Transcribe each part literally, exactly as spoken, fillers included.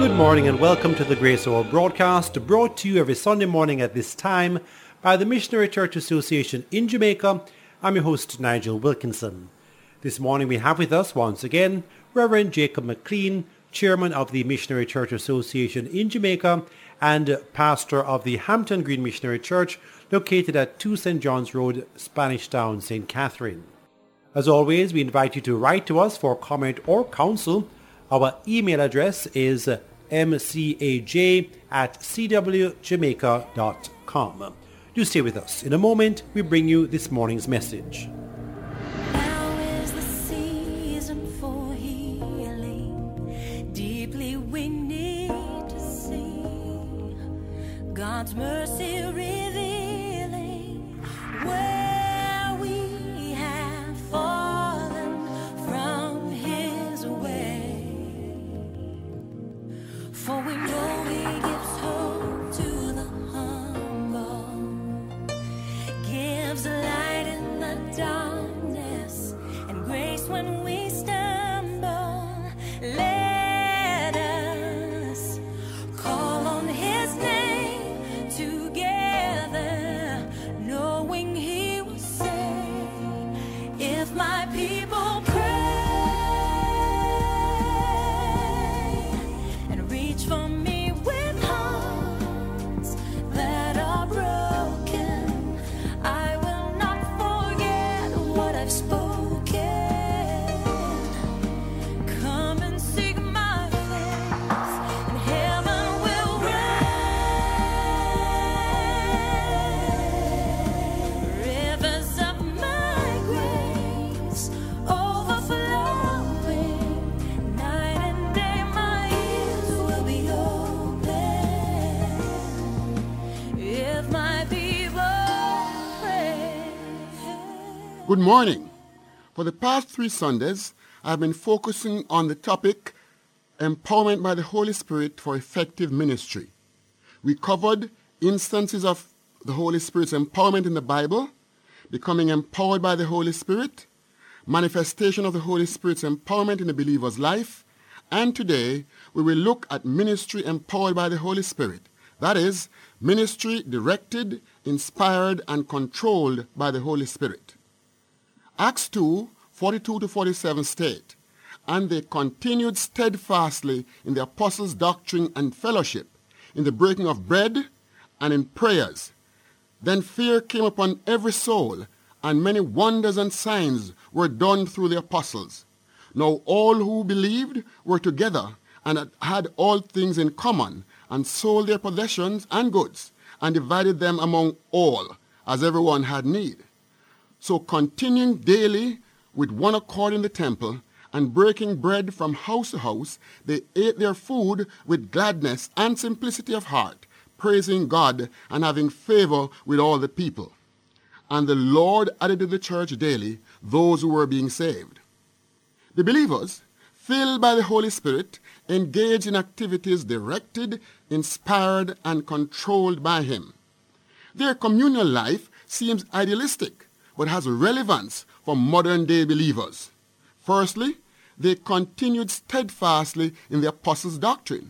Good morning and welcome to the Grace Hour broadcast, brought to you every Sunday morning at this time by the Missionary Church Association in Jamaica. I'm your host, Nigel Wilkinson. This morning we have with us once again Reverend Jacob McLean, Chairman of the Missionary Church Association in Jamaica and Pastor of the Hampton Green Missionary Church located at two Saint John's Road, Spanish Town, Saint Catherine. As always, we invite you to write to us for comment or counsel. Our email address is m c a j at c w jamaica dot com. Do stay with us. In a moment, we bring you this morning's message. Now is the season for healing. Deeply we need to see God's mercy revealing where we have fallen from His way. For we know He gives hope to the humble, gives light in the darkness, and grace when we stumble. Let us call on His name together, knowing He will save. If my people pray and reach for me with hearts that are broken, I will not forget what I've spoken. Come and seek my face, and heaven will rain. Rivers of my grace overflowing. Night and day my ears will be open. If my people pray. Good morning. For the past three Sundays, I've been focusing on the topic empowerment by the Holy Spirit for effective ministry. We covered instances of the Holy Spirit's empowerment in the Bible, becoming empowered by the Holy Spirit, manifestation of the Holy Spirit's empowerment in the believer's life, and today we will look at ministry empowered by the Holy Spirit. That is, ministry directed, inspired, and controlled by the Holy Spirit. Acts two, forty-two to forty-seven state, and they continued steadfastly in the apostles' doctrine and fellowship, in the breaking of bread, and in prayers. Then fear came upon every soul, and many wonders and signs were done through the apostles. Now all who believed were together, and had all things in common, and sold their possessions and goods, and divided them among all, as everyone had need. So continuing daily with one accord in the temple, and breaking bread from house to house, they ate their food with gladness and simplicity of heart, praising God and having favor with all the people. And the Lord added to the church daily those who were being saved. The believers, filled by the Holy Spirit, engaged in activities directed, inspired, and controlled by Him. Their communal life seems idealistic, but has relevance for modern-day believers. Firstly, they continued steadfastly in the apostles' doctrine.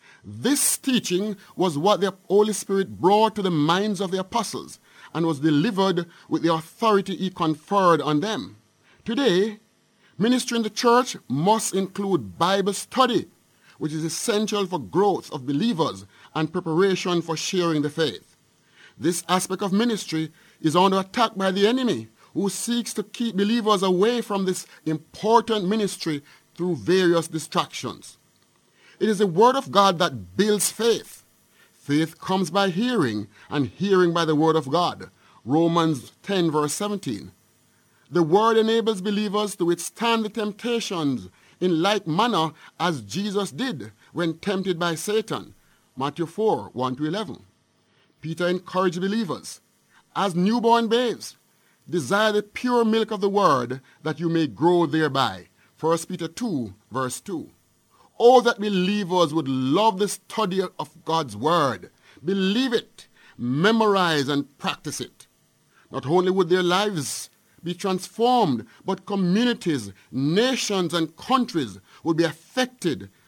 This teaching was what the Holy Spirit brought to the minds of the apostles and was delivered with the authority He conferred on them. Today, ministry in the church must include Bible study, which is essential for growth of believers and preparation for sharing the faith. This aspect of ministry is under attack by the enemy, who seeks to keep believers away from this important ministry through various distractions. It is the Word of God that builds faith. Faith comes by hearing, and hearing by the Word of God. Romans ten, verse seventeen. The Word enables believers to withstand the temptations in like manner as Jesus did when tempted by Satan. Matthew four, one to eleven. Peter encouraged believers, as newborn babes, desire the pure milk of the Word, that you may grow thereby. First Peter two, verse two. Oh, that believers would love the study of God's Word, believe it, memorize and practice it. Not only would their lives be transformed, but communities, nations, and countries would be affected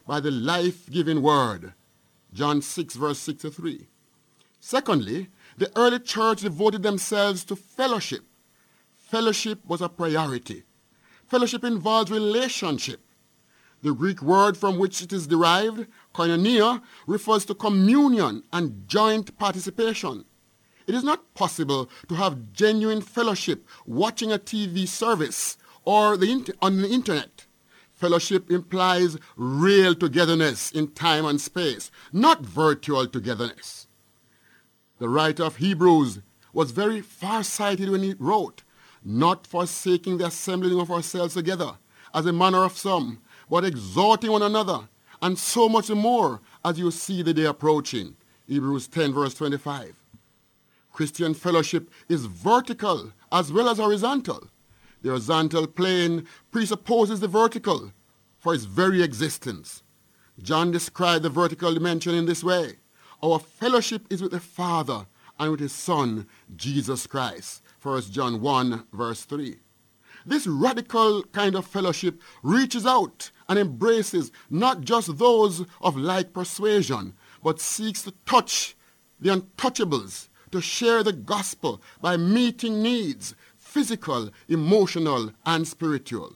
by the life-giving word. John six, verse sixty-three. Secondly, the early church devoted themselves to fellowship. Fellowship was a priority. Fellowship involves relationship. The Greek word from which it is derived, koinonia, refers to communion and joint participation. It is not possible to have genuine fellowship watching a T V service or the inter- on the internet. Fellowship implies real togetherness in time and space, not virtual togetherness. The writer of Hebrews was very far-sighted when he wrote, "Not forsaking the assembling of ourselves together, as a manner of some, but exhorting one another, and so much more as you see the day approaching." Hebrews ten, verse twenty-five. Christian fellowship is vertical as well as horizontal. The horizontal plane presupposes the vertical for its very existence. John described the vertical dimension in this way: our fellowship is with the Father and with his Son, Jesus Christ. First John one, verse three. This radical kind of fellowship reaches out and embraces not just those of like persuasion, but seeks to touch the untouchables, to share the gospel by meeting needs, physical, emotional, and spiritual.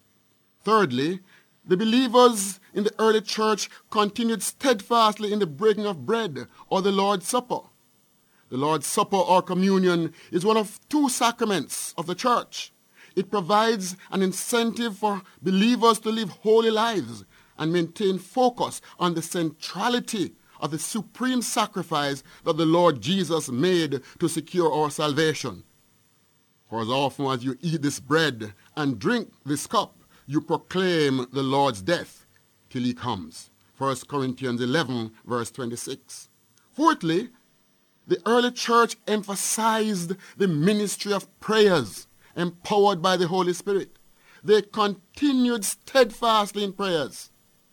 Thirdly, the believers in the early church continued steadfastly in the breaking of bread, or the Lord's Supper. The Lord's Supper, or communion, is one of two sacraments of the church. It provides an incentive for believers to live holy lives and maintain focus on the centrality of the supreme sacrifice that the Lord Jesus made to secure our salvation. For as often as you eat this bread and drink this cup, you proclaim the Lord's death till he comes. First Corinthians eleven, verse twenty-six. Fourthly, the early church emphasized the ministry of prayers, empowered by the Holy Spirit. They continued steadfastly in prayers.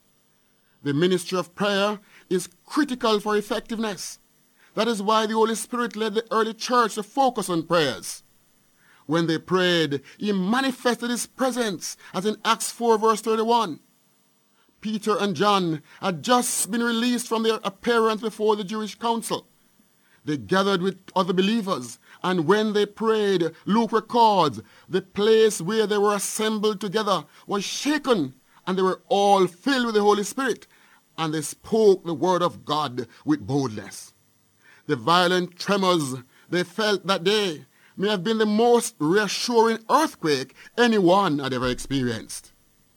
The ministry of prayer is critical for effectiveness. That is why the Holy Spirit led the early church to focus on prayers. When they prayed, he manifested his presence, as in Acts four, verse thirty-one. Peter and John had just been released from their appearance before the Jewish council. They gathered with other believers, and when they prayed, Luke records, the place where they were assembled together was shaken, and they were all filled with the Holy Spirit, and they spoke the word of God with boldness. The violent tremors they felt that day may have been the most reassuring earthquake anyone had ever experienced.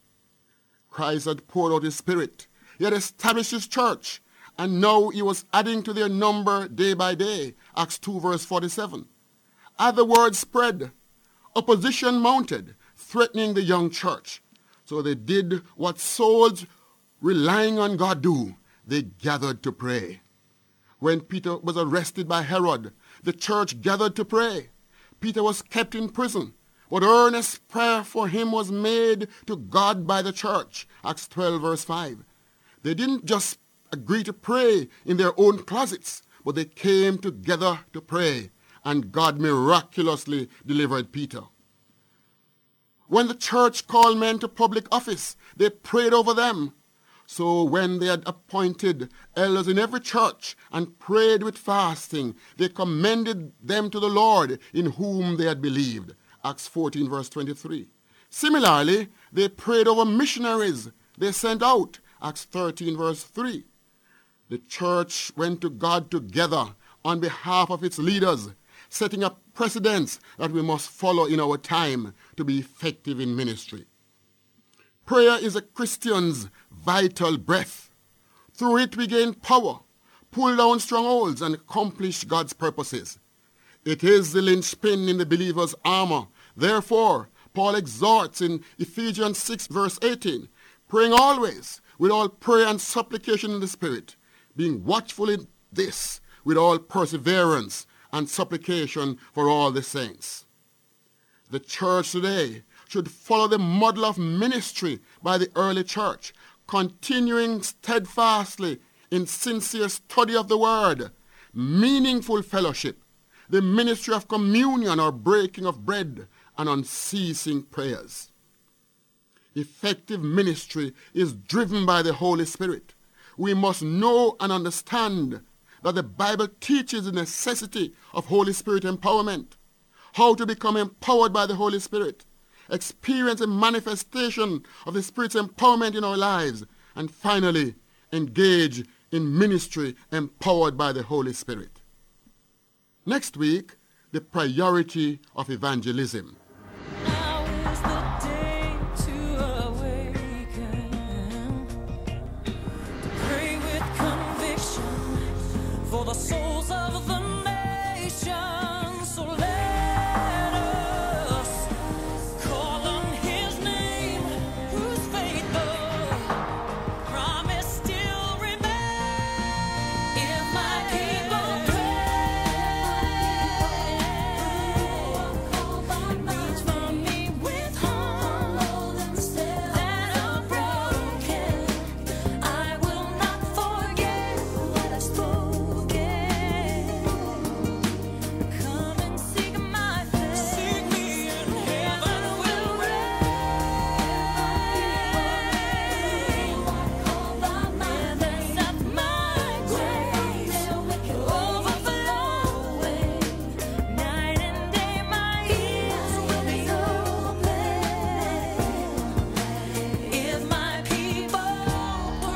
Christ had poured out his Spirit. He had established his church, and now he was adding to their number day by day. Acts two, verse forty-seven. As the word spread, opposition mounted, threatening the young church. So they did what souls relying on God do. They gathered to pray. When Peter was arrested by Herod, the church gathered to pray. Peter was kept in prison, but earnest prayer for him was made to God by the church. Acts twelve, verse five. They didn't just agree to pray in their own closets, but they came together to pray, and God miraculously delivered Peter. When the church called men to public office, they prayed over them. So when they had appointed elders in every church and prayed with fasting, they commended them to the Lord in whom they had believed. Acts fourteen, verse twenty-three. Similarly, they prayed over missionaries they sent out. Acts thirteen, verse three. The church went to God together on behalf of its leaders, setting up precedents that we must follow in our time to be effective in ministry. Prayer is a Christian's vital breath. Through it we gain power, pull down strongholds, and accomplish God's purposes. It is the linchpin in the believer's armor. Therefore, Paul exhorts in Ephesians six, verse eighteen, praying always with all prayer and supplication in the Spirit, being watchful in this with all perseverance and supplication for all the saints. The church today should follow the model of ministry by the early church, continuing steadfastly in sincere study of the word, meaningful fellowship, the ministry of communion or breaking of bread, and unceasing prayers. effective ministry is driven by the Holy Spirit. We must know and understand that the Bible teaches the necessity of Holy Spirit empowerment, how to become empowered by the Holy Spirit, experience a manifestation of the Spirit's empowerment in our lives, and finally, engage in ministry empowered by the Holy Spirit. Next week, the priority of evangelism. Now is the day to awaken, to pray with conviction for the souls of the nation. So let us call on His name, who's faithful, promise still remains. If my people pray, reach for me with hearts that are broken, I will not forget what I've spoken. Come and seek my face. Seek me in heaven will reign. And then set my grace overflowing. Night and day my ears will be open. If my people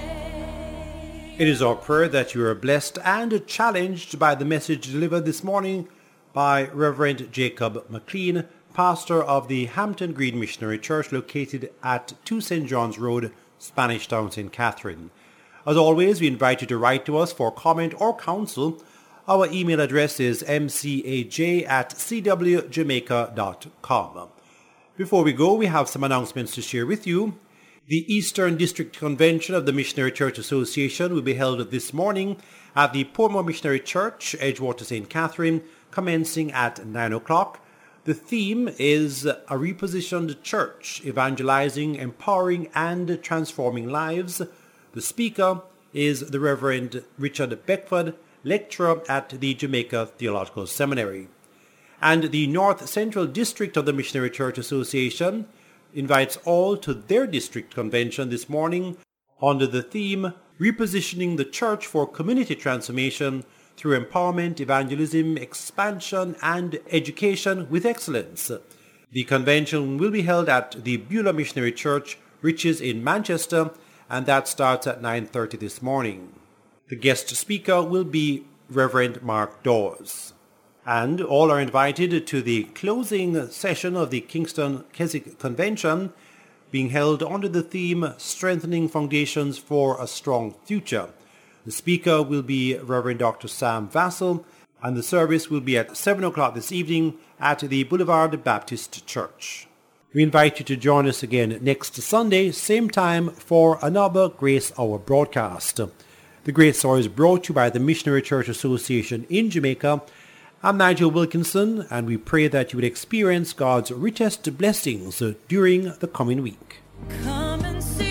pray. It is our prayer that you are blessed and challenged by the message delivered this morning by Reverend Jacob McLean, pastor of the Hampton Green Missionary Church located at two Saint John's Road, Spanish Town, Saint Catherine. As always, we invite you to write to us for comment or counsel. Our email address is m c a j at c w jamaica dot com. Before we go, we have some announcements to share with you. The Eastern District Convention of the Missionary Church Association will be held this morning at the Portmore Missionary Church, Edgewater, Saint Catherine, commencing at nine o'clock. The theme is a repositioned church, evangelizing, empowering, and transforming lives. The speaker is the Reverend Richard Beckford, lecturer at the Jamaica Theological Seminary. And the North Central District of the Missionary Church Association invites all to their district convention this morning under the theme Repositioning the Church for Community Transformation through Empowerment, Evangelism, Expansion, and Education with Excellence. The convention will be held at the Beulah Missionary Church, Riches in Manchester, and that starts at nine thirty this morning. The guest speaker will be Reverend Mark Dawes. And all are invited to the closing session of the Kingston Keswick Convention, being held under the theme Strengthening Foundations for a Strong Future. The speaker will be Reverend Doctor Sam Vassell, and the service will be at seven o'clock this evening at the Boulevard Baptist Church. We invite you to join us again next Sunday, same time, for another Grace Hour broadcast. The Grace Hour is brought to you by the Missionary Church Association in Jamaica. I'm Nigel Wilkinson, and we pray that you would experience God's richest blessings during the coming week. Come and see.